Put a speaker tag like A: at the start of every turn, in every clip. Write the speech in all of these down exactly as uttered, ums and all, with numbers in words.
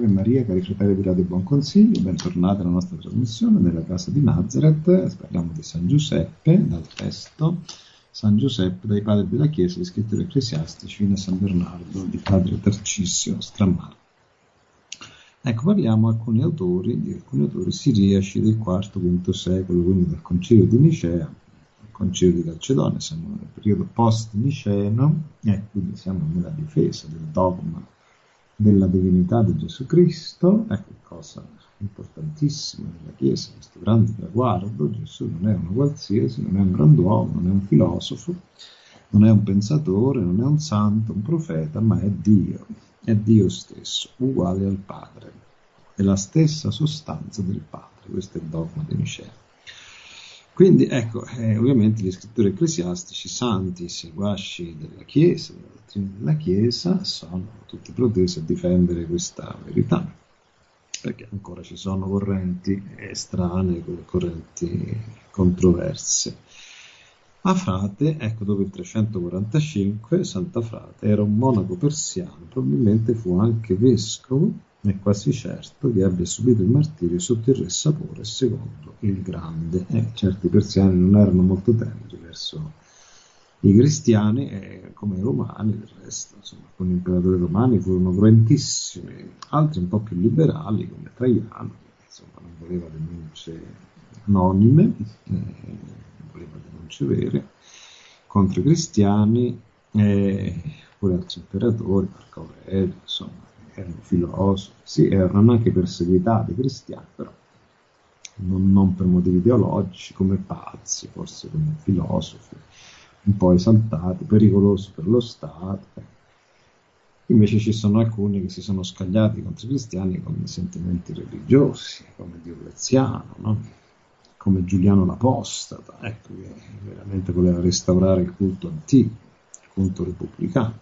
A: Maria, cari fratelli di Radio Buon Consiglio, bentornati alla nostra trasmissione nella casa di Nazareth. Parliamo di San Giuseppe, dal testo San Giuseppe dai padri della Chiesa, gli scrittori ecclesiastici, fino a San Bernardo di padre Tarcisio Stramaro. Ecco, parliamo alcuni autori, di alcuni autori siriaci del quarto quinto secolo, quindi dal Concilio di Nicea, al Concilio di Calcedonia, siamo nel periodo post-niceno, e quindi siamo nella difesa del dogma della divinità di Gesù Cristo. Ecco, cosa importantissima nella Chiesa, questo grande traguardo: Gesù non è uno qualsiasi, non è un grand'uomo, non è un filosofo, non è un pensatore, non è un santo, un profeta, ma è Dio, è Dio stesso, uguale al Padre, è la stessa sostanza del Padre. Questo è il dogma di Nicea. Quindi ecco, eh, ovviamente gli scrittori ecclesiastici, santi, seguaci della Chiesa, della dottrina della Chiesa, sono tutti protesi a difendere questa verità, perché ancora ci sono correnti estranee, correnti controverse. A Frate, ecco, dopo il trecentoquarantacinque, Sant'Afrate era un monaco persiano, probabilmente fu anche vescovo, è quasi certo che abbia subito il martirio sotto il re Sapore secondo il Grande. Eh, certi persiani non erano molto teneri verso i cristiani, eh, come i romani, del resto, insomma, alcuni imperatori romani furono cruentissimi, altri un po' più liberali, come Traiano, che insomma non voleva denunce anonime, eh, voleva denunce vere contro i cristiani, eh, pure altri imperatori, Marco Aurelio, insomma, erano filosofi, sì, erano anche perseguitati cristiani, però non, non per motivi ideologici, come pazzi, forse come filosofi, un po' esaltati, pericolosi per lo Stato. Invece ci sono alcuni che si sono scagliati contro i cristiani con sentimenti religiosi, come Diocleziano, no? Come Giuliano l'Apostata, ecco, che veramente voleva restaurare il culto antico, il culto repubblicano.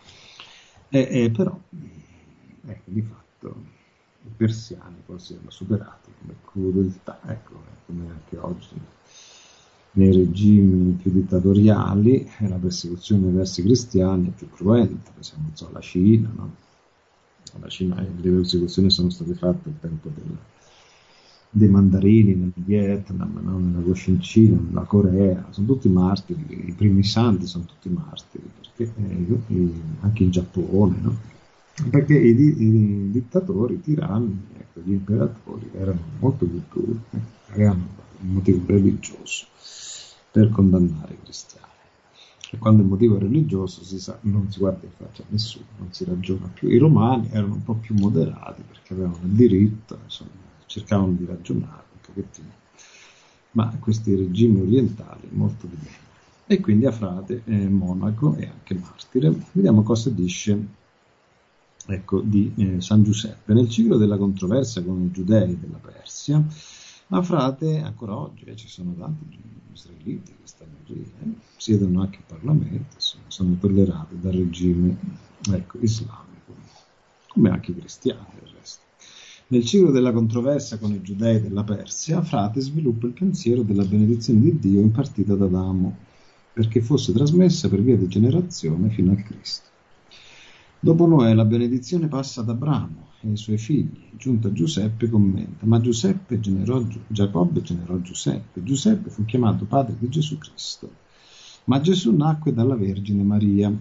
A: E, e però, ecco, di fatto i persiani poi si erano superati come crudeltà, ecco, come anche oggi nei regimi più dittatoriali la persecuzione verso i cristiani è più cruenta. Per esempio, so, la Cina, no? La Cina, le persecuzioni sono state fatte al tempo del, dei mandarini nel Vietnam, no? Nella Cochinchina, nella Corea, sono tutti martiri, i primi santi sono tutti martiri, perché eh, i, anche in Giappone, no? Perché i, i dittatori, i tiranni, ecco, gli imperatori erano molto più duri, eh, avevano un motivo religioso per condannare i cristiani. E quando il motivo è religioso, si sa, non si guarda in faccia a nessuno, non si ragiona più. I romani erano un po' più moderati perché avevano il diritto, insomma, cercavano di ragionare un pochettino, ma questi regimi orientali molto di meno. E quindi a Frate è monaco e anche martire. Vediamo cosa dice, ecco, di eh, San Giuseppe. Nel ciclo della controversia con i giudei della Persia, a Frate ancora oggi eh, ci sono tanti israeliti che stanno lì, eh, siedono anche in Parlamento, insomma, sono tollerati dal regime, ecco, islamico, come anche i cristiani del resto. Nel ciclo della controversia con i giudei della Persia, Frate sviluppa il pensiero della benedizione di Dio impartita da Adamo, perché fosse trasmessa per via di generazione fino a Cristo. Dopo Noè la benedizione passa ad Abramo e ai suoi figli. Giunto a Giuseppe commenta: ma Giuseppe generò Gi- Giacobbe generò Giuseppe. Giuseppe fu chiamato padre di Gesù Cristo. Ma Gesù nacque dalla Vergine Maria,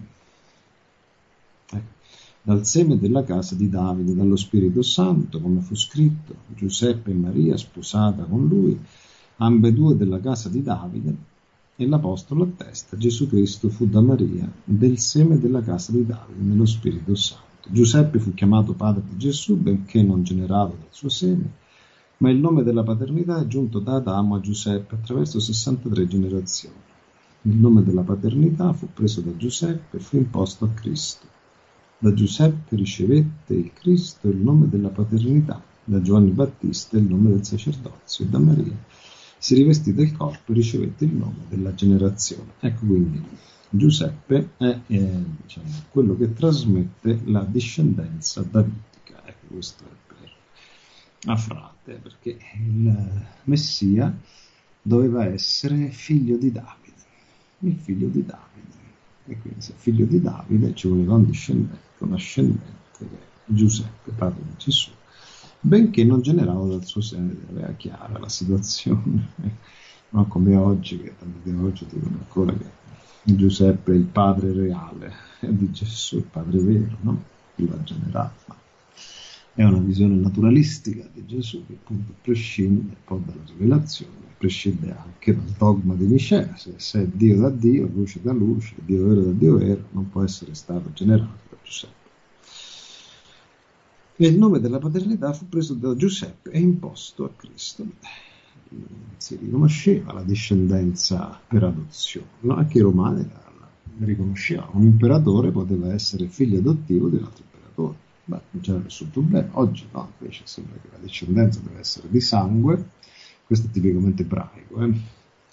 A: ecco, dal seme della casa di Davide, dallo Spirito Santo, come fu scritto: Giuseppe e Maria, sposata con lui, ambedue della casa di Davide. E l'Apostolo attesta: Gesù Cristo fu da Maria, del seme della casa di Davide, nello Spirito Santo. Giuseppe fu chiamato padre di Gesù, benché non generato dal suo seme, ma il nome della paternità è giunto da Adamo a Giuseppe attraverso sessantatré generazioni. Il nome della paternità fu preso da Giuseppe e fu imposto a Cristo. Da Giuseppe ricevette il Cristo il nome della paternità, da Giovanni Battista il nome del sacerdozio, e da Maria si rivestì del corpo e ricevette il nome della generazione. Ecco, quindi Giuseppe è eh, diciamo, quello che trasmette la discendenza davidica. Ecco, questo è per a Frate, perché il Messia doveva essere figlio di Davide, il figlio di Davide. E quindi se figlio di Davide ci voleva un discendente, un ascendente, che è Giuseppe, padre di Gesù, benché non generava dal suo seno, aveva chiara la situazione, non come oggi, che tanti di oggi dicono ancora che Giuseppe è il padre reale di Gesù, il padre vero, no? Chi l'ha generato. È una visione naturalistica di Gesù che appunto prescinde poi dalla rivelazione, prescinde anche dal dogma di Nicea, se, se è Dio da Dio, luce da luce, Dio vero da Dio vero, non può essere stato generato da Giuseppe. E il nome della paternità fu preso da Giuseppe e imposto a Cristo. Si riconosceva la discendenza per adozione, no? Anche i romani la, la riconoscevano, un imperatore poteva essere figlio adottivo di un altro imperatore. Beh, non c'era nessun problema. Oggi no, invece sembra che la discendenza deve essere di sangue, questo è tipicamente ebraico, eh?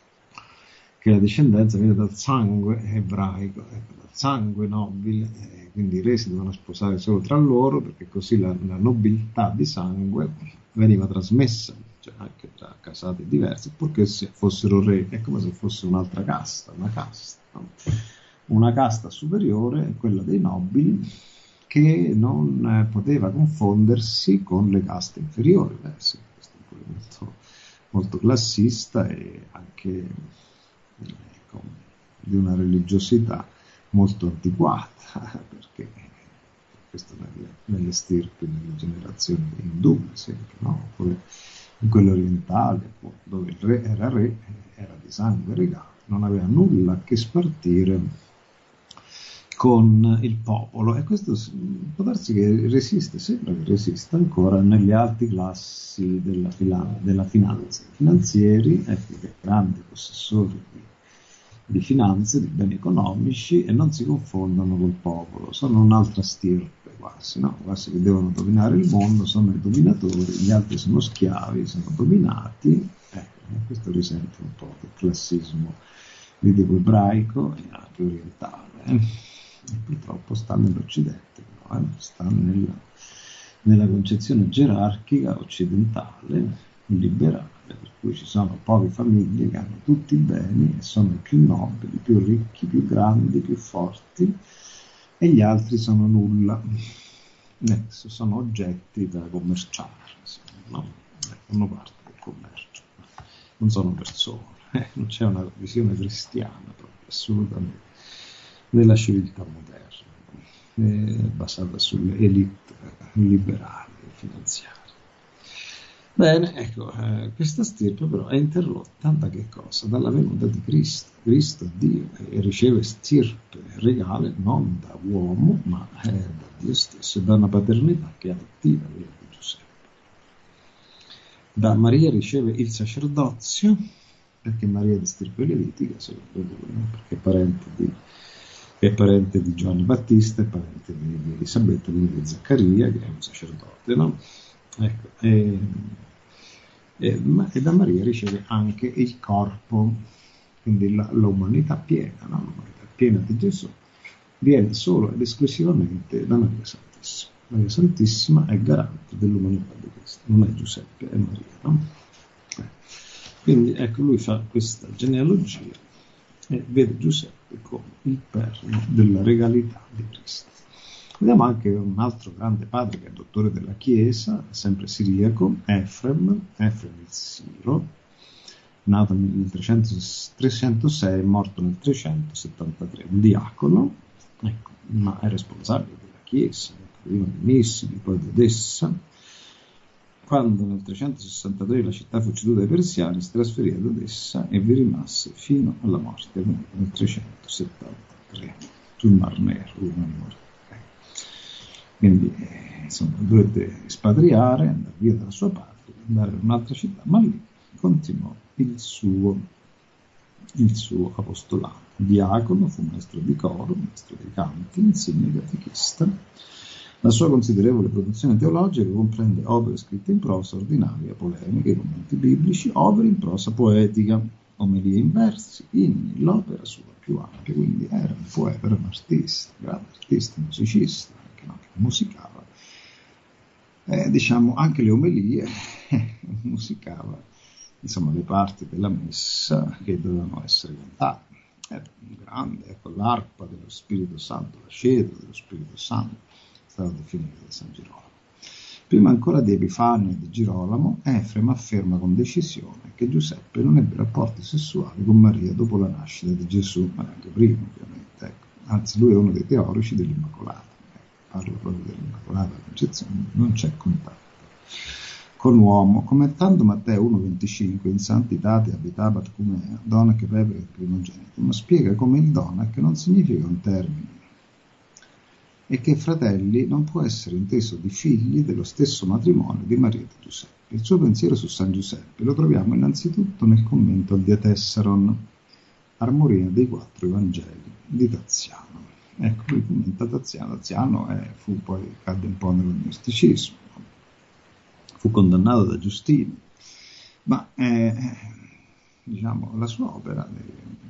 A: Che la discendenza viene dal sangue ebraico, ecco, dal sangue nobile, eh, quindi i re si dovevano sposare solo tra loro, perché così la, la nobiltà di sangue veniva trasmessa, cioè anche tra casate diverse, purché fossero re, è come se fosse un'altra casta, una casta, no? Una casta superiore, quella dei nobili, che non eh, poteva confondersi con le caste inferiori. Beh, sì, questo è pure molto, molto classista e anche ecco, di una religiosità molto antiquata, perché questo nelle, nelle stirpi, nelle generazioni indù, per esempio, no? Oppure in quelle orientali, dove il re era re, era di sangue regale, non aveva nulla a che spartire con il popolo, e questo può darsi che resiste, sembra che resista ancora nelle alte classi della, filan- della finanza. I finanzieri, ecco, che grandi possessori di, di finanze, di beni economici, e non si confondono col popolo, sono un'altra stirpe quasi, no? Quasi che devono dominare il mondo, sono i dominatori, gli altri sono schiavi, sono dominati, ecco, questo risente un po' del classismo di tipo ebraico e anche orientale. Eh? E purtroppo sta nell'Occidente, però, eh? Sta nella, nella concezione gerarchica occidentale, liberale, per cui ci sono poche famiglie che hanno tutti i beni e sono i più nobili, più ricchi, più grandi, più forti, e gli altri sono nulla, eh, sono oggetti da commerciare, no? Fanno parte del commercio, non sono persone, eh? Non c'è una visione cristiana proprio, assolutamente, nella civiltà moderna, eh, basata sulle elite liberali e finanziarie. Bene, ecco, eh, questa stirpe però è interrotta da che cosa? Dalla venuta di Cristo. Cristo è Dio e riceve stirpe regale non da uomo, ma eh, da Dio stesso, da una paternità che è adottiva, quella di Giuseppe. Da Maria riceve il sacerdozio, perché Maria è di stirpe levitica, secondo lui, perché è parente di è parente di Giovanni Battista, è parente di, di Elisabetta, quindi di Zaccaria, che è un sacerdote, no? Ecco, e, e, e da Maria riceve anche il corpo, quindi la, l'umanità piena, no? L'umanità piena di Gesù viene solo ed esclusivamente da Maria Santissima. Maria Santissima è garante dell'umanità di Cristo, non è Giuseppe, è Maria, no? Eh. Quindi ecco, lui fa questa genealogia e vede Giuseppe come il perno della regalità di Cristo. Vediamo anche un altro grande padre che è dottore della Chiesa, sempre siriaco, Efrem, Efrem il Siro, nato nel trecentosei e morto nel trecentosettantatré, un diacono, ecco, ma è responsabile della Chiesa, prima di Nissidi, poi di Odessa. Quando nel trecentosessantatré la città fu ceduta ai persiani, si trasferì ad Odessa e vi rimase fino alla morte, nel trecentosettantatré, sul Mar Nero, quindi eh, insomma dovette espatriare, andare via dalla sua patria, andare in un'altra città, ma lì continuò il suo, il suo apostolato. Diacono, fu maestro di coro, maestro dei canti, insigne catechista. La sua considerevole produzione teologica comprende opere scritte in prosa ordinaria, polemiche, commenti biblici, opere in prosa poetica, omelie in versi, inni, l'opera sua più ampia, quindi era un poeta, era un artista, un grande artista, musicista, anche no, che musicava, eh, diciamo anche le omelie, musicava, insomma, le parti della messa che dovevano essere cantate. Era un grande, ecco, l'arpa dello Spirito Santo, la cedra dello Spirito Santo, stava definita da San Girolamo. Prima ancora di Epifania e di Girolamo, Efrem afferma con decisione che Giuseppe non ebbe rapporti sessuali con Maria dopo la nascita di Gesù, ma anche prima ovviamente. Ecco. Anzi, lui è uno dei teorici dell'Immacolata. Ecco, parlo proprio dell'Immacolata Concezione, non c'è contatto con l'uomo. Commentando Matteo uno venticinque, in santitate abitabat cumea, donac pepe primogenitum, spiega come il donac non significa un termine e che fratelli non può essere inteso di figli dello stesso matrimonio di Maria e di Giuseppe. Il suo pensiero su San Giuseppe lo troviamo innanzitutto nel commento al Diatessaron, armonia dei quattro Evangeli di Taziano. Ecco, lui commenta Taziano. Taziano eh, fu poi cadde un po' nell'agnosticismo, fu condannato da Giustino, ma eh, diciamo la sua opera eh,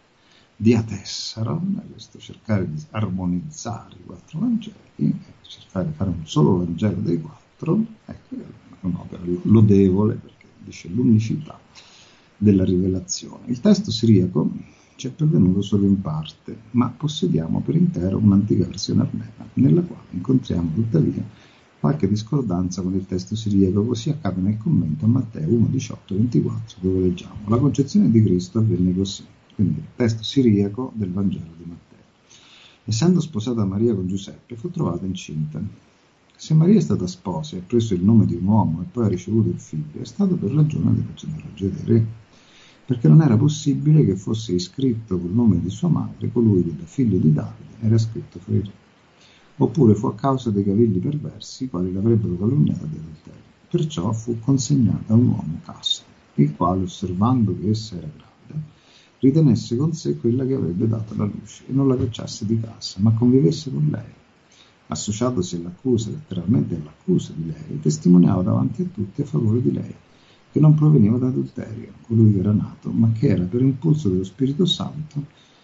A: Diatessaron, questo cercare di armonizzare i quattro Vangeli, cercare di fare un solo Vangelo dei quattro, ecco, è un'opera lodevole perché dice l'unicità della rivelazione. Il testo siriaco ci è pervenuto solo in parte, ma possediamo per intero un'antica versione armena, nella quale incontriamo tuttavia qualche discordanza con il testo siriaco, così accade nel commento a Matteo uno diciotto ventiquattro, dove leggiamo: la concezione di Cristo avvenne così. Quindi il testo siriaco del Vangelo di Matteo. Essendo sposata Maria con Giuseppe, fu trovata incinta. Se Maria è stata sposa e ha preso il nome di un uomo e poi ha ricevuto il figlio, è stato per ragione della genealogia dei re, perché non era possibile che fosse iscritto col nome di sua madre colui che da figlio di Davide era scritto fra i re. Oppure fu a causa dei cavilli perversi, i quali l'avrebbero calunniata di adulterio. Perciò fu consegnata a un uomo casto, il quale, osservando che essa era grave, ritenesse con sé quella che avrebbe dato la luce e non la cacciasse di casa, ma convivesse con lei. Associatosi all'accusa, letteralmente all'accusa di lei, testimoniava davanti a tutti a favore di lei, che non proveniva da adulterio, colui che era nato, ma che era per impulso dello Spirito Santo,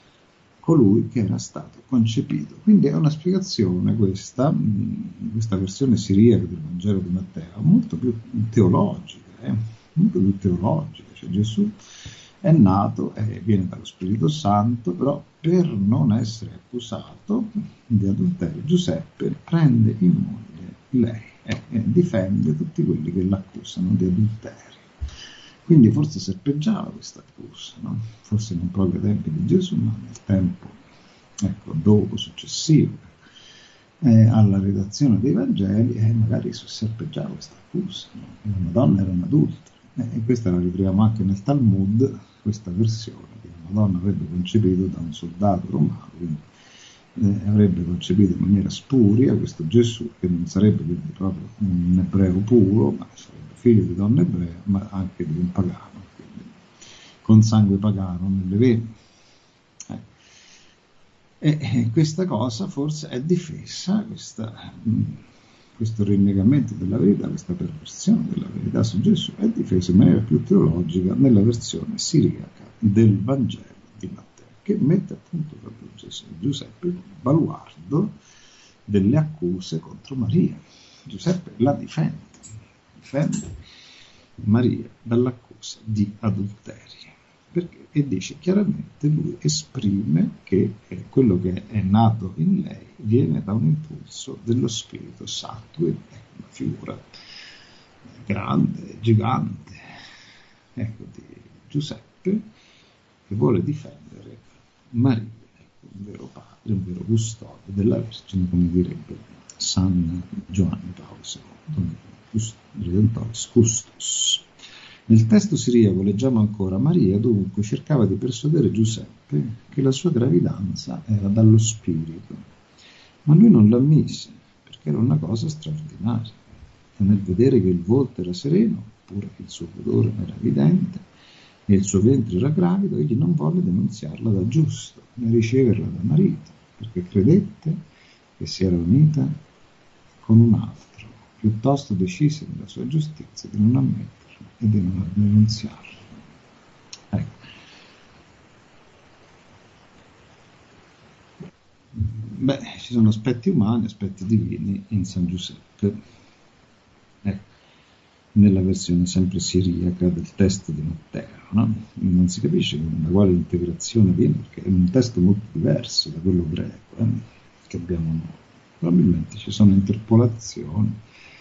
A: colui che era stato concepito. Quindi è una spiegazione questa, questa versione siriaca del Vangelo di Matteo, molto più teologica, eh? molto più teologica, cioè Gesù è nato e viene dallo Spirito Santo, però per non essere accusato di adulterio Giuseppe prende in moglie lei e, e difende tutti quelli che l'accusano di adulterio. Quindi forse serpeggiava questa accusa, no? Forse non proprio ai tempi di Gesù, ma nel tempo ecco, dopo, successivo eh, alla redazione dei Vangeli, e eh, magari serpeggiava questa accusa, no? La Madonna era un'adultera. E questa la ritroviamo anche nel Talmud, questa versione, che la Madonna avrebbe concepito da un soldato romano, quindi eh, avrebbe concepito in maniera spuria questo Gesù, che non sarebbe quindi proprio un ebreo puro, ma sarebbe figlio di donna ebrea, ma anche di un pagano, quindi con sangue pagano nelle vene. Eh. E, e questa cosa forse è difesa, questa... Mh, questo rinnegamento della verità, questa perversione della verità su Gesù è difeso in maniera più teologica nella versione siriaca del Vangelo di Matteo, che mette appunto proprio Gesù, Giuseppe come baluardo delle accuse contro Maria. Giuseppe la difende, difende Maria dall'accusa di adulterio, perché, e dice chiaramente, lui esprime che eh, quello che è nato in lei viene da un impulso dello Spirito Santo, è una figura grande, gigante, ecco, di Giuseppe, che vuole difendere Maria, ecco, un vero padre, un vero custode della Vergine, come direbbe San Giovanni Paolo secondo, Redentoris Custos. Nel testo siriaco leggiamo ancora: Maria dovunque cercava di persuadere Giuseppe che la sua gravidanza era dallo Spirito, ma lui non l'ammise, perché era una cosa straordinaria, e nel vedere che il volto era sereno, pure che il suo pudore era evidente, e il suo ventre era gravido, egli non volle denunziarla da giusto, né riceverla da marito, perché credette che si era unita con un altro, piuttosto decise nella sua giustizia di non ammetterla e di non denunziarla. Ecco. Beh, ci sono aspetti umani, aspetti divini in San Giuseppe. Ecco. Nella versione sempre siriaca del testo di Matteo, no? Non si capisce da quale integrazione viene, perché è un testo molto diverso da quello greco eh, che abbiamo noi. Probabilmente ci sono interpolazioni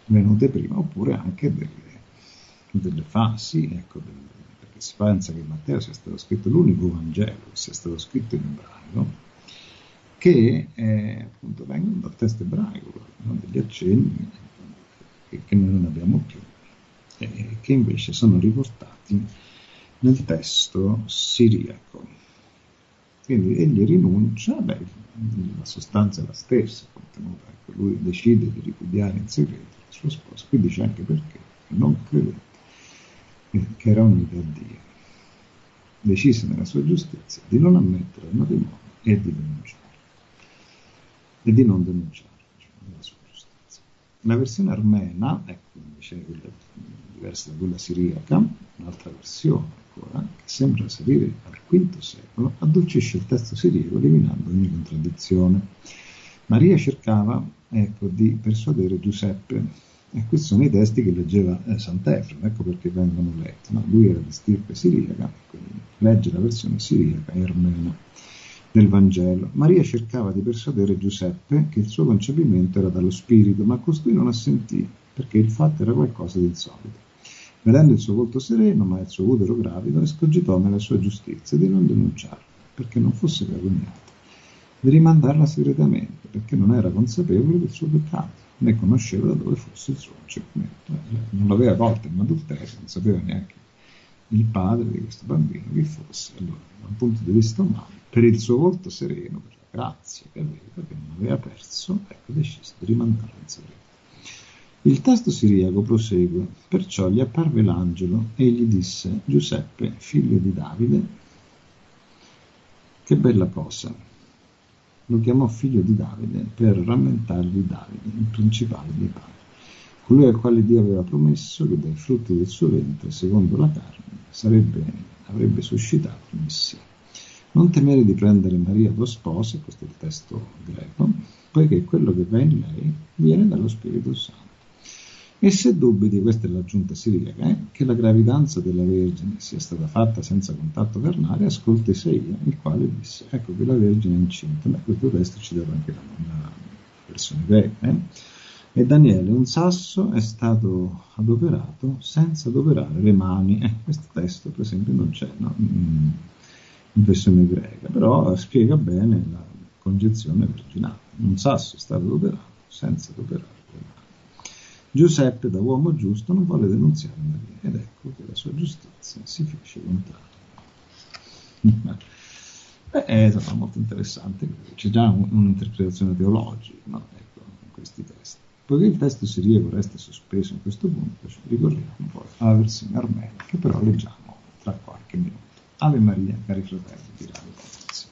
A: venute prima, oppure anche delle, delle fasi, ecco, delle, perché si pensa che Matteo sia stato scritto l'unico Vangelo che sia stato scritto in ebraico, che eh, appunto vengono dal testo ebraico, no? Degli accenni che, che noi non abbiamo più, e che invece sono riportati nel testo siriaco. Quindi egli rinuncia, beh, la sostanza è la stessa, contenuta, ecco, lui decide di ripudiare in segreto la sua sposa, qui dice anche perché non credette che era unita a Dio, decise nella sua giustizia di non ammettere il matrimonio e di denunciare, e di non denunciare, diciamo, nella sua giustizia. La versione armena, ecco, invece quella diversa da quella siriaca, un'altra versione ancora, che sembra salire al quinto secolo, addolcisce il testo siriaco eliminando ogni contraddizione. Maria cercava, ecco, di persuadere Giuseppe, e questi sono i testi che leggeva eh, Sant'Efremo, ecco perché vengono letti, no? Lui era di stirpe siriaca, quindi legge la versione siriaca e armena del Vangelo. Maria cercava di persuadere Giuseppe che il suo concepimento era dallo spirito, ma costui non assentì, perché il fatto era qualcosa di insolito. Vedendo il suo volto sereno, ma il suo utero gravido, escogitò nella sua giustizia di non denunciarla, perché non fosse vergognata, di rimandarla segretamente, perché non era consapevole del suo peccato, né conosceva da dove fosse il suo concepimento. Non l'aveva colto in adulterio, non sapeva neanche il padre di questo bambino chi fosse. Allora, da un punto di vista umano, per il suo volto sereno, per la grazia che aveva, che non aveva perso, ecco, decise di rimandarla in segreto. Il testo siriaco prosegue: perciò gli apparve l'angelo e gli disse: Giuseppe, figlio di Davide. Che bella cosa! Lo chiamò figlio di Davide per rammentargli Davide, il principale dei padri, colui al quale Dio aveva promesso che dai frutti del suo ventre, secondo la carne, sarebbe, avrebbe suscitato il Messia. Non temere di prendere Maria tua sposa, questo è il testo greco, poiché quello che va in lei viene dallo Spirito Santo. E se dubiti, questa è l'aggiunta siriaca, eh, che la gravidanza della Vergine sia stata fatta senza contatto carnale, ascolta Isaia, il quale disse: ecco che la Vergine è incinta. Beh, questo testo ci dà anche la, la versione greca. Eh? E Daniele, un sasso è stato adoperato senza adoperare le mani. Eh, questo testo, per esempio, non c'è, no? in, in versione greca, però spiega bene la concezione virginale. Un sasso è stato adoperato senza adoperare. Giuseppe, da uomo giusto, non volle denunziare Maria, ed ecco che la sua giustizia si fece contare. Beh, è insomma, molto interessante, c'è già un, un'interpretazione teologica, no? Ecco, in questi testi. Poiché il testo siriaco resta sospeso in questo punto, ci ricorriamo poi alla versione armena, che però leggiamo tra qualche minuto. Ave Maria, cari fratelli di Radio Potenza.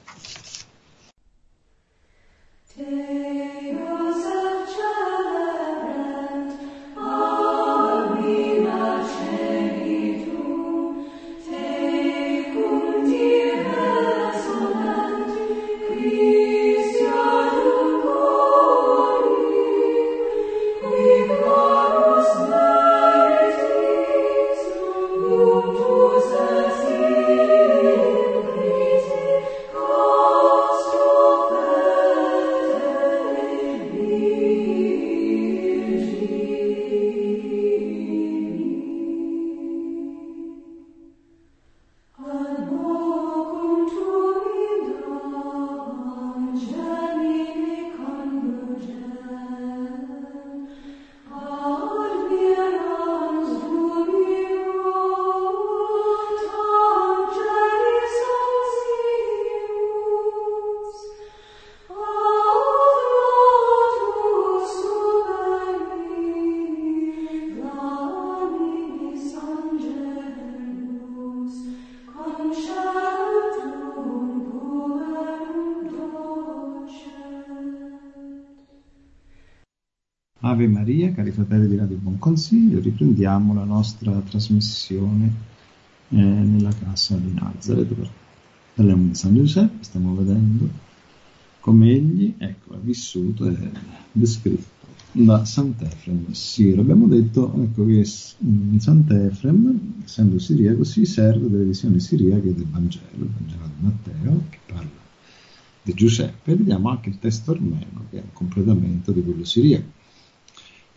A: Ave Maria, cari fratelli di Radio Buon Consiglio, riprendiamo la nostra trasmissione eh, nella casa di Nazareth. Parliamo di San Giuseppe, stiamo vedendo come egli, ecco, ha vissuto e descritto da Sant'Efrem Siro. Abbiamo detto, ecco, che in Sant'Efrem, essendo siriaco, si serve delle visioni siriache del Vangelo, il Vangelo di Matteo, che parla di Giuseppe, e vediamo anche il testo armeno, che è un completamento di quello siriaco.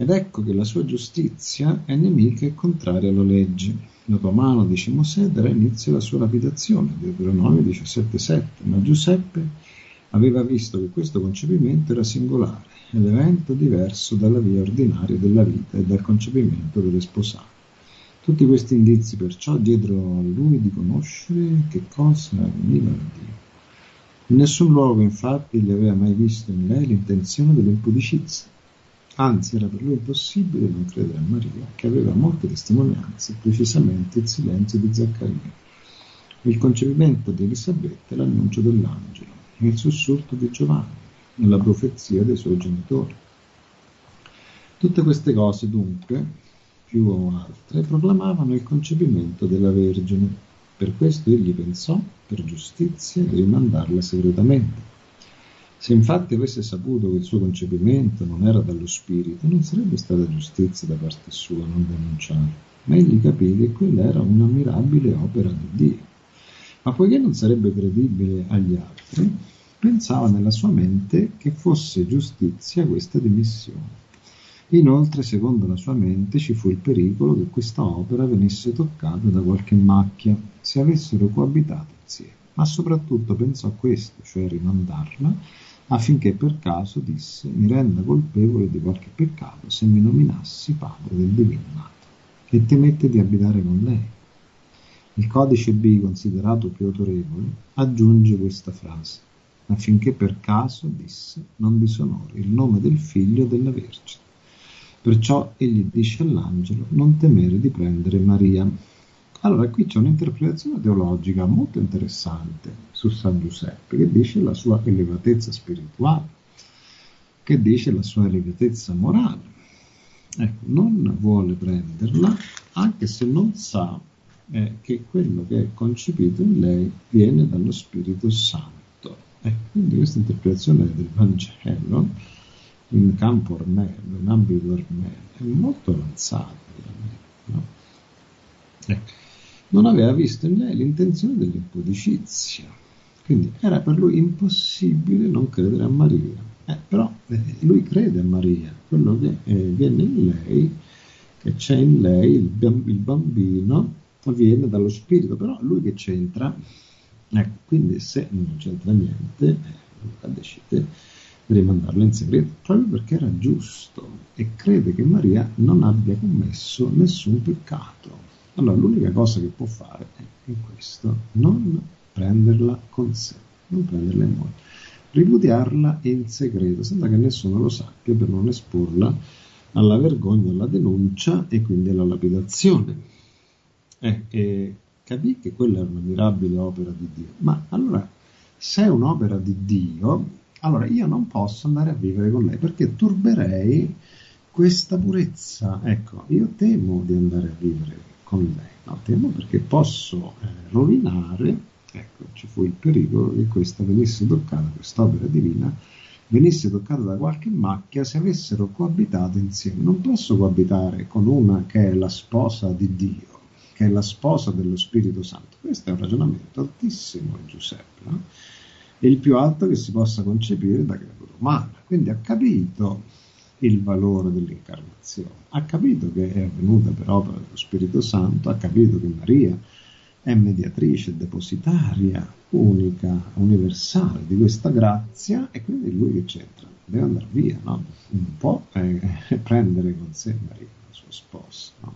A: ed ecco che la sua giustizia è nemica e contraria alla legge. La tua mano, dice Mosè, darà inizio alla sua lapidazione, Deuteronomio diciassette sette, ma Giuseppe aveva visto che questo concepimento era singolare, l'evento diverso dalla via ordinaria della vita e dal concepimento delle sposate. Tutti questi indizi perciò diedero a lui di conoscere che cosa veniva da Dio. In nessun luogo, infatti, egli aveva mai visto in lei l'intenzione dell'impudicizia. Anzi, era per lui impossibile non credere a Maria, che aveva molte testimonianze, precisamente il silenzio di Zaccaria, il concepimento di Elisabetta e l'annuncio dell'angelo, il sussurro di Giovanni e la profezia dei suoi genitori. Tutte queste cose, dunque, più o altre, proclamavano il concepimento della Vergine. Per questo egli pensò, per giustizia, di rimandarla segretamente. Se infatti avesse saputo che il suo concepimento non era dallo Spirito, non sarebbe stata giustizia da parte sua non denunciare, ma egli capì che quella era una mirabile opera di Dio. Ma poiché non sarebbe credibile agli altri, pensava nella sua mente che fosse giustizia questa dimissione. Inoltre, secondo la sua mente, ci fu il pericolo che questa opera venisse toccata da qualche macchia, se avessero coabitato insieme. Ma soprattutto pensò a questo, cioè rimandarla, affinché per caso, disse, mi renda colpevole di qualche peccato se mi nominassi padre del divino nato, e temette di abitare con lei. Il codice B, considerato più autorevole, aggiunge questa frase, affinché per caso, disse, non disonori il nome del figlio della Vergine. Perciò egli dice all'angelo, non temere di prendere Maria. Allora, qui c'è un'interpretazione teologica molto interessante su San Giuseppe, che dice la sua elevatezza spirituale, che dice la sua elevatezza morale. Ecco, non vuole prenderla, anche se non sa eh, che quello che è concepito in lei viene dallo Spirito Santo. Ecco, quindi questa interpretazione del Vangelo, in campo ormeno, in ambito ormeno, è molto avanzata, veramente, no? Ecco. Non aveva visto in lei l'intenzione dell'impudicizia, quindi era per lui impossibile non credere a Maria. Eh, però eh, lui crede a Maria, quello che eh, viene in lei, che c'è in lei, il, il bambino, viene dallo Spirito, però lui che c'entra? Ecco, quindi se non c'entra niente, eh, decide di rimandarlo in segreto, proprio perché era giusto e crede che Maria non abbia commesso nessun peccato. Allora l'unica cosa che può fare è in questo, non prenderla con sé, non prenderla in moglie, ripudiarla in segreto, senza che nessuno lo sappia, per non esporla alla vergogna, alla denuncia e quindi alla lapidazione. Eh, e capì che quella è una mirabile opera di Dio. Ma allora, se è un'opera di Dio, allora io non posso andare a vivere con lei, perché turberei questa purezza. Ecco, io temo di andare a vivere con lei, no? Temo perché posso eh, rovinare, ecco, ci fu il pericolo che questa venisse toccata, quest'opera divina, venisse toccata da qualche macchia se avessero coabitato insieme. Non posso coabitare con una che è la sposa di Dio, che è la sposa dello Spirito Santo. Questo è un ragionamento altissimo in Giuseppe, no? È il più alto che si possa concepire da creatura umana. Quindi ha capito il valore dell'incarnazione, ha capito che è avvenuta per opera dello Spirito Santo, ha capito che Maria è mediatrice, depositaria, unica, universale di questa grazia, e quindi lui che c'entra? Deve andare via, no? Non può eh, prendere con sé Maria, la sua sposa, no?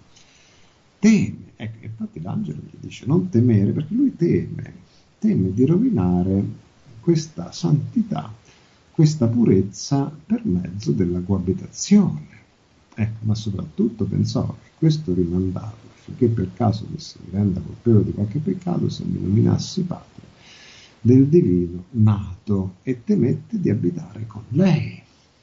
A: Teme, ecco, infatti l'angelo gli dice non temere, perché lui teme, teme di rovinare questa santità, questa purezza per mezzo della coabitazione. Ecco, ma soprattutto pensò che questo rimandarlo, affinché per caso mi si renda colpevole di qualche peccato, se mi nominassi padre del divino nato, e temette di abitare con lei.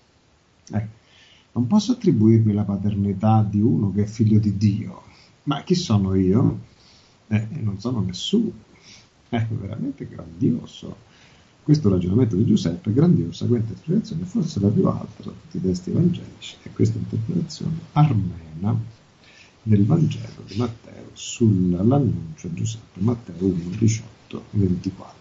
A: Ecco, non posso attribuirmi la paternità di uno che è figlio di Dio, ma chi sono io? Eh, non sono nessuno. Ecco, veramente grandioso. Questo ragionamento di Giuseppe è grandiosa, questa interpretazione forse la più alta tra tutti i testi evangelici, è questa interpretazione armena del Vangelo di Matteo sull'annuncio a Giuseppe, Matteo uno, diciotto, ventiquattro.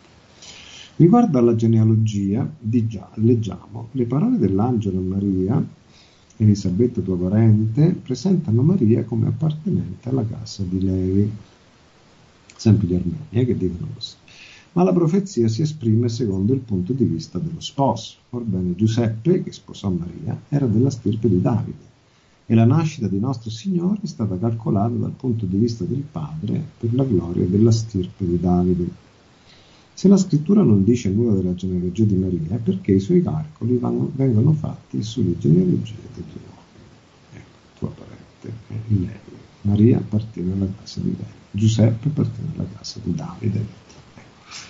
A: Riguardo alla genealogia, di già, leggiamo le parole dell'angelo a Maria Elisabetta tua parente, presentano Maria come appartenente alla casa di Levi, sempre gli armeni eh, che dicono così. Ma la profezia si esprime secondo il punto di vista dello sposo. Orbene, Giuseppe, che sposò Maria, era della stirpe di Davide, e la nascita di nostro Signore è stata calcolata dal punto di vista del padre per la gloria della stirpe di Davide. Se la scrittura non dice nulla della genealogia di Maria, è perché i suoi calcoli vanno, vengono fatti sulle genealogie degli uomini. Ecco, tua parente, eh, Levi. Maria appartiene alla casa di Levi, Giuseppe appartiene alla casa di Davide. Ecco.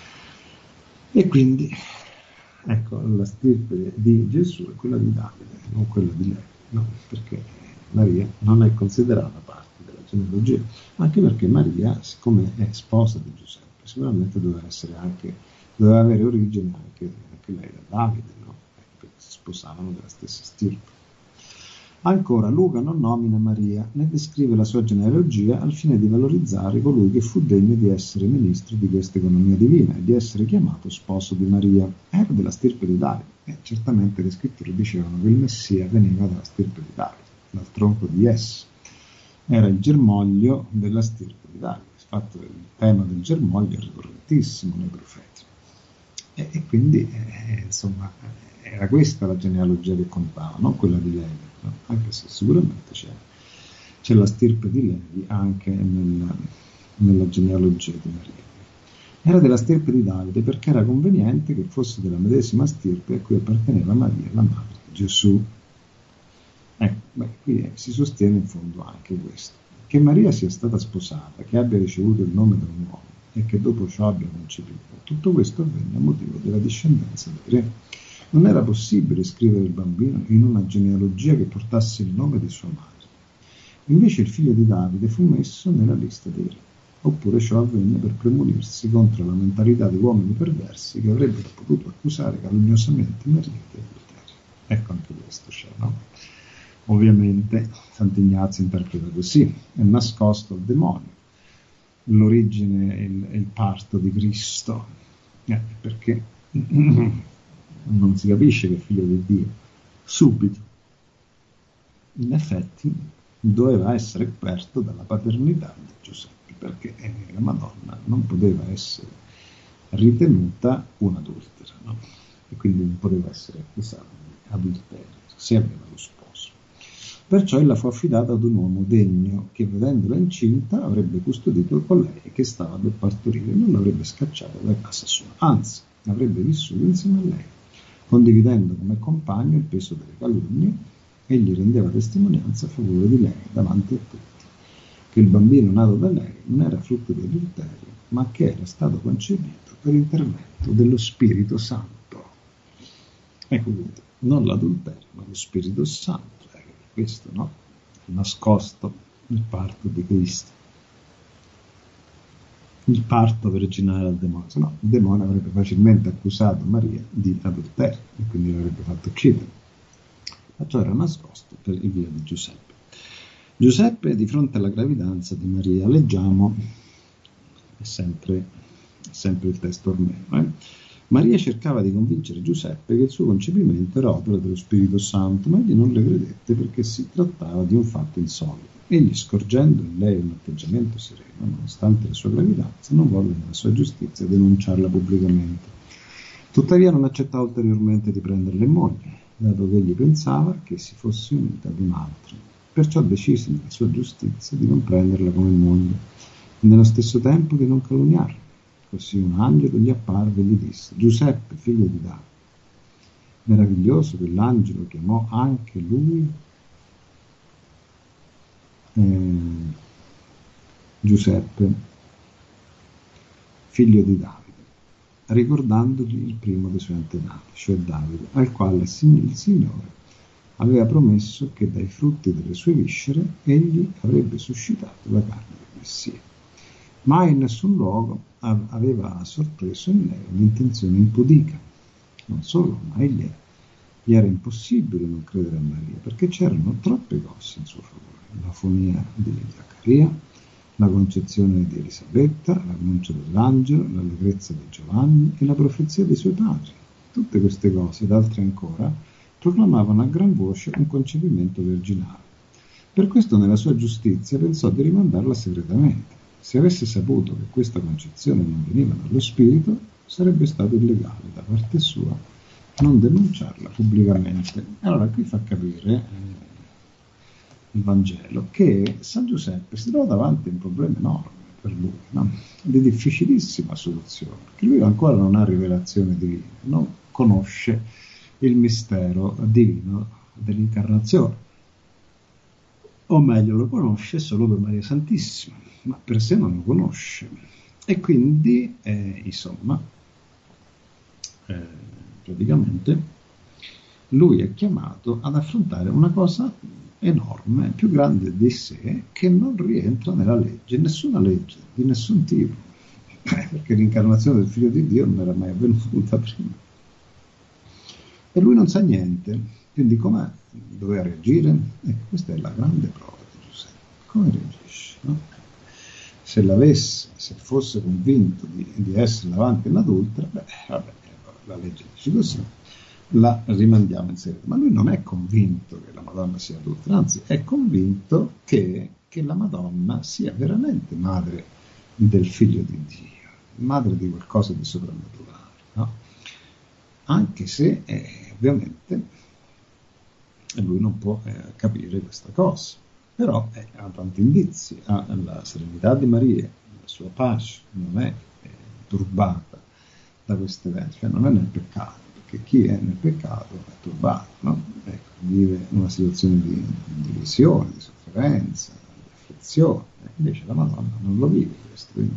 A: E quindi, ecco, la stirpe di Gesù è quella di Davide, non quella di Levi, no? Perché Maria non è considerata parte della genealogia, anche perché Maria, siccome è sposa di Giuseppe, sicuramente doveva essere anche, doveva avere origine anche, anche lei da Davide, no? Perché si sposavano della stessa stirpe. Ancora, Luca non nomina Maria, né descrive la sua genealogia al fine di valorizzare colui che fu degno di essere ministro di questa economia divina e di essere chiamato sposo di Maria. Era della stirpe di Davide, e certamente le scritture dicevano che il Messia veniva dalla stirpe di Davide, dal tronco di Jesse. Era il germoglio della stirpe di Davide. Infatti il tema del germoglio è ricorrentissimo nei profeti. E, e quindi, eh, insomma, era questa la genealogia che contava, non quella di Levi, no? Anche se sicuramente c'è, c'è la stirpe di Levi anche nella, nella genealogia di Maria. Era della stirpe di Davide perché era conveniente che fosse della medesima stirpe a cui apparteneva Maria, la madre di Gesù. Ecco, beh, qui si sostiene in fondo anche questo. Che Maria sia stata sposata, che abbia ricevuto il nome da un uomo e che dopo ciò abbia concepito, tutto questo avvenne a motivo della discendenza dei re. Non era possibile scrivere il bambino in una genealogia che portasse il nome di sua madre. Invece il figlio di Davide fu messo nella lista dei re. Oppure ciò avvenne per premunirsi contro la mentalità di uomini perversi che avrebbero potuto accusare calunniosamente Maria di adulterio. Ecco, anche questo c'è, no? Ovviamente Sant'Ignazio interpreta così: è nascosto al demonio l'origine e il, il parto di Cristo, eh, perché non si capisce che è figlio di Dio subito. In effetti doveva essere coperto dalla paternità di Giuseppe, perché la Madonna non poteva essere ritenuta un'adultera, no? E quindi non poteva essere accusata di adulterio se aveva lo sposo. Perciò ella fu affidata ad un uomo degno, che vedendola incinta avrebbe custodito colei che stava per partorire e non l'avrebbe scacciata da casa sua, anzi avrebbe vissuto insieme a lei, condividendo come compagno il peso delle calunnie. Egli rendeva testimonianza a favore di lei davanti a tutti, che il bambino nato da lei non era frutto di adulterio, ma che era stato concepito per intervento dello Spirito Santo. Ecco, quindi, non l'adulterio, ma lo Spirito Santo. Questo, no? Nascosto il parto di Cristo, il parto virginale al demonio, se no il demonio avrebbe facilmente accusato Maria di adulterio e quindi l'avrebbe fatto uccidere. Perciò era nascosto per il via di Giuseppe. Giuseppe di fronte alla gravidanza di Maria, leggiamo, è sempre, è sempre il testo ormeno, eh? Maria cercava di convincere Giuseppe che il suo concepimento era opera dello Spirito Santo, ma egli non le credette perché si trattava di un fatto insolito. Egli, scorgendo in lei un atteggiamento sereno, nonostante la sua gravidanza, non volle nella sua giustizia denunciarla pubblicamente. Tuttavia non accettò ulteriormente di prenderla in moglie, dato che egli pensava che si fosse unita ad un altro. Perciò decise nella sua giustizia di non prenderla come moglie, e nello stesso tempo di non calunniarla. Così un angelo gli apparve e gli disse: Giuseppe, figlio di Davide. Meraviglioso che l'angelo chiamò anche lui eh, Giuseppe, figlio di Davide, ricordandogli il primo dei suoi antenati, cioè Davide, al quale il Signore aveva promesso che dai frutti delle sue viscere egli avrebbe suscitato la carne del Messia. Mai in nessun luogo aveva sorpreso in lei un'intenzione impudica. Non solo, ma egli gli era impossibile non credere a Maria, perché c'erano troppe cose in suo favore: l'afonia di Zaccaria, la concezione di Elisabetta, l'annuncio dell'angelo, l'allegrezza di Giovanni e la profezia dei suoi padri. Tutte queste cose ed altre ancora proclamavano a gran voce un concepimento virginale. Per questo nella sua giustizia pensò di rimandarla segretamente. Se avesse saputo che questa concezione non veniva dallo spirito, sarebbe stato illegale da parte sua non denunciarla pubblicamente. Allora qui fa capire eh, il Vangelo che San Giuseppe si trova davanti a un problema enorme per lui, no? Di difficilissima soluzione, perché lui ancora non ha rivelazione divina, non conosce il mistero divino dell'incarnazione, o meglio lo conosce solo per Maria Santissima, ma per sé non lo conosce, e quindi eh, insomma eh, praticamente lui è chiamato ad affrontare una cosa enorme, più grande di sé, che non rientra nella legge, nessuna legge, di nessun tipo, perché l'incarnazione del Figlio di Dio non era mai avvenuta prima. E lui non sa niente, quindi come doveva reagire? Ecco, questa è la grande prova di Giuseppe. Come reagisce? No? Se l'avesse, se fosse convinto di, di essere davanti a un'adultera, beh, vabbè, la legge dice così, la rimandiamo in segreto. Ma lui non è convinto che la Madonna sia adultera, anzi è convinto che, che la Madonna sia veramente madre del Figlio di Dio, madre di qualcosa di soprannaturale, no? Anche se eh, ovviamente lui non può eh, capire questa cosa, però eh, ha tanti indizi, ha la serenità di Maria, la sua pace non è eh, turbata da questo evento, cioè non è nel peccato, perché chi è nel peccato è turbato, no? Ecco, vive una situazione di, di divisione, di sofferenza, di afflizione, invece la Madonna non lo vive questo, quindi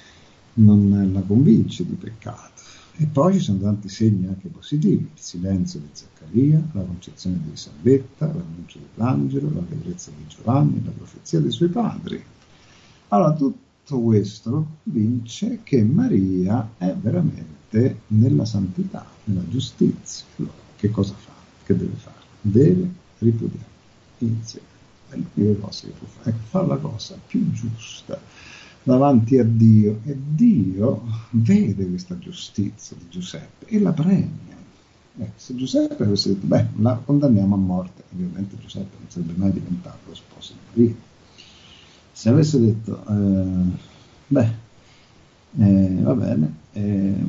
A: non la convince di peccato. E poi ci sono tanti segni anche positivi: il silenzio di Zaccaria, la concezione di Elisabetta, l'annuncio dell'angelo, la vedrezza di Giovanni, la profezia dei suoi padri. Allora tutto questo lo convince che Maria è veramente nella santità, nella giustizia. Allora, che cosa fa? Che deve fare? Deve ripudiare insieme. È l'unica cosa che può fare, è fare la cosa più giusta davanti a Dio, e Dio vede questa giustizia di Giuseppe e la premia. Eh, se Giuseppe avesse detto beh, la condanniamo a morte, ovviamente Giuseppe non sarebbe mai diventato lo sposo di Maria. Se avesse detto eh, beh, eh, va bene, eh,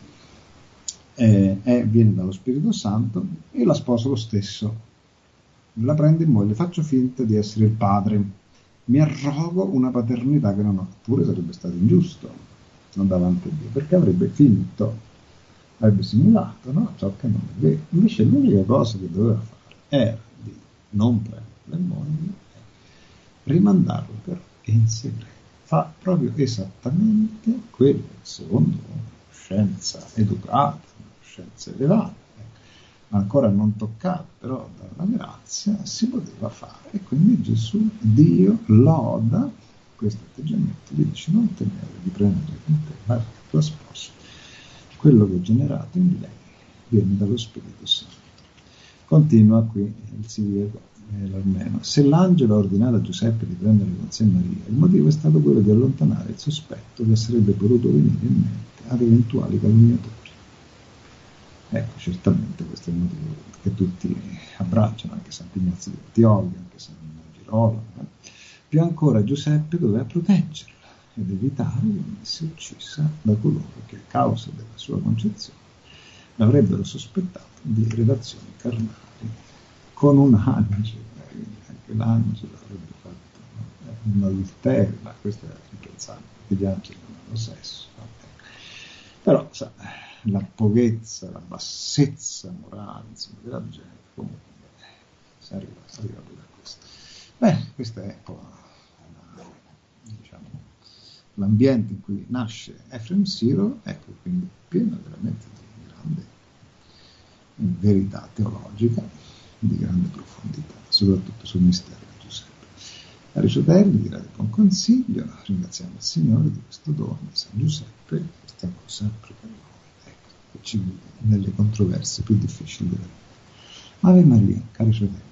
A: eh, eh, viene dallo Spirito Santo, e la sposo lo stesso, la prendo in moglie, faccio finta di essere il padre, mi arrogo una paternità che non ho, pure sarebbe stato ingiusto, non davanti a Dio, perché avrebbe finto, avrebbe simulato, no? Ciò che non è vero. Invece l'unica cosa che doveva fare era di non prendere le mogli e rimandarlo però in segreto. Fa proprio esattamente quello che secondo una scienza educata, una scienza elevata, ancora non toccato però dalla grazia, si poteva fare. E quindi Gesù, Dio, loda questo atteggiamento, gli dice non temere di prendere con te la tua sposa, quello che è generato in lei viene dallo Spirito Santo. Continua qui il siriaco, eh, l'armeno: se l'angelo ha ordinato a Giuseppe di prendere con sé Maria, il motivo è stato quello di allontanare il sospetto che sarebbe potuto venire in mente ad eventuali calunniatori. Ecco, certamente questo è il motivo che tutti abbracciano, anche Sant'Ignazio di Antiochia, anche San Girolamo. Eh. Più ancora Giuseppe doveva proteggerla ed evitare che venisse uccisa da coloro che a causa della sua concezione l'avrebbero sospettato di relazioni carnali con un angelo. Eh, anche l'angelo avrebbe fatto, no? Un adulterio, ma questo è impensabile, perché gli angeli non hanno sesso. No? Però, sa, la pochezza, la bassezza morale, insomma, della gente, comunque, beh, si arriva, si arriva pure a questo. Beh, questo è un po' una, diciamo, l'ambiente in cui nasce Efrem Siro, ecco, quindi pieno veramente di grande verità teologica, di grande profondità, soprattutto sul mistero di Giuseppe. Cari fratelli, direi che buon consiglio, ringraziamo il Signore di questo dono di San Giuseppe, che stiamo sempre con noi, ecco, che ci guida nelle controversie più difficili della vita. Ave Maria, cari fratelli.